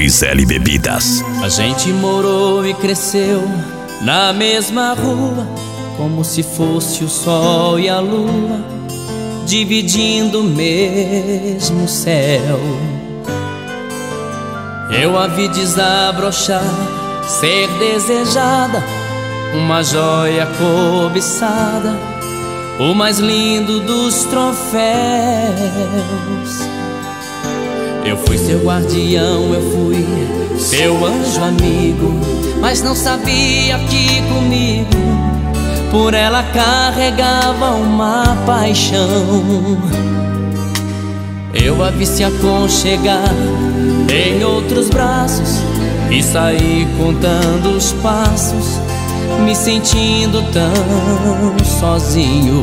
2L Bebidas. A gente morou e cresceu na mesma rua, como se fosse o sol e a lua, dividindo o mesmo céu. Eu a vi desabrochar, ser desejada, uma joia cobiçada, o mais lindo dos troféus. Eu fui seu guardião, eu fui seu anjo amigo, mas não sabia que comigo por ela carregava uma paixão. Eu a vi se aconchegar em outros braços e saí contando os passos, me sentindo tão sozinho.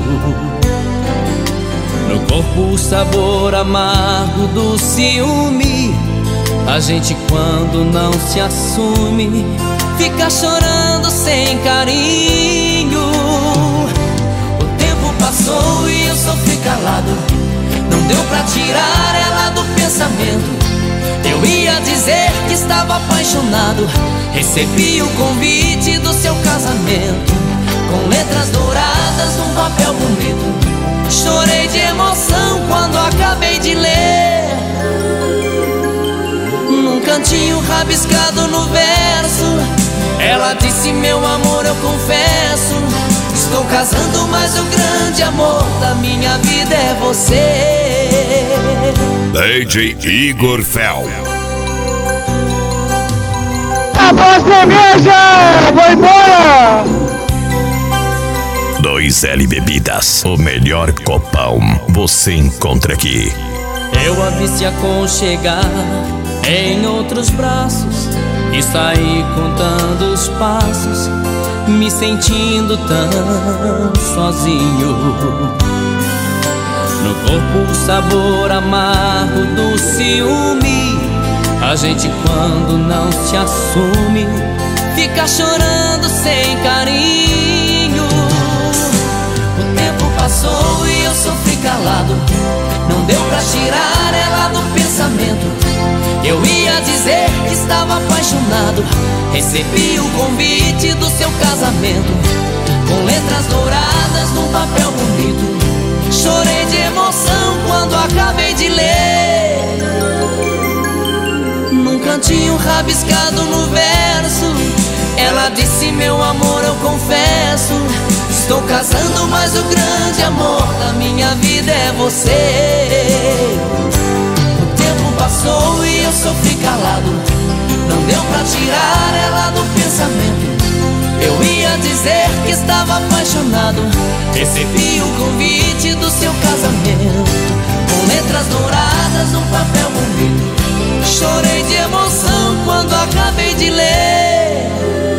No corpo o sabor amargo do ciúme. A gente quando não se assume fica chorando sem carinho. O tempo passou e eu sofri calado, não deu pra tirar ela do pensamento. Eu ia dizer que estava apaixonado, recebi o convite do seu casamento, com letras douradas num papel bonito. Chorei de emoção quando acabei de ler, num cantinho rabiscado no verso, ela disse: meu amor, eu confesso, estou casando, mas o grande amor da minha vida é você. DJ Igor Fel. Acabou a cerveja! Vou embora! 2L Bebidas, o melhor copão você encontra aqui. Eu a vi se aconchegar em outros braços e saí contando os passos, me sentindo tão sozinho. No corpo o sabor amargo do ciúme. A gente quando não se assume fica chorando sem carinho. O tempo passou e eu sofri calado, não deu pra tirar ela do pensamento. Eu ia dizer que estava apaixonado, recebi o convite do seu casamento, com letras douradas num papel bonito. Chorei de emoção quando acabei de ler, num cantinho rabiscado no verso, ela disse: meu amor, eu confesso, estou casando, mas o grande amor da minha vida é você. O tempo passou e eu sofri calado, não deu pra tirar ela do pensamento. Eu ia dizer que estava apaixonado, recebi o convite do seu casamento, com letras douradas num papel bonito. Chorei de emoção quando acabei de ler,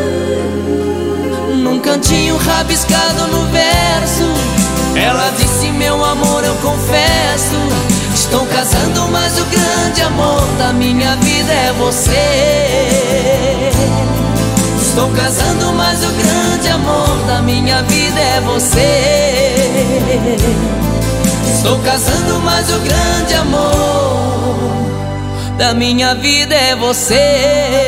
num cantinho rabiscado no verso, ela disse: meu amor, eu confesso, estou casando, mas o grande amor da minha vida é você. Estou casando, mas o grande amor da minha vida é você. Estou casando, mas o grande amor da minha vida é você.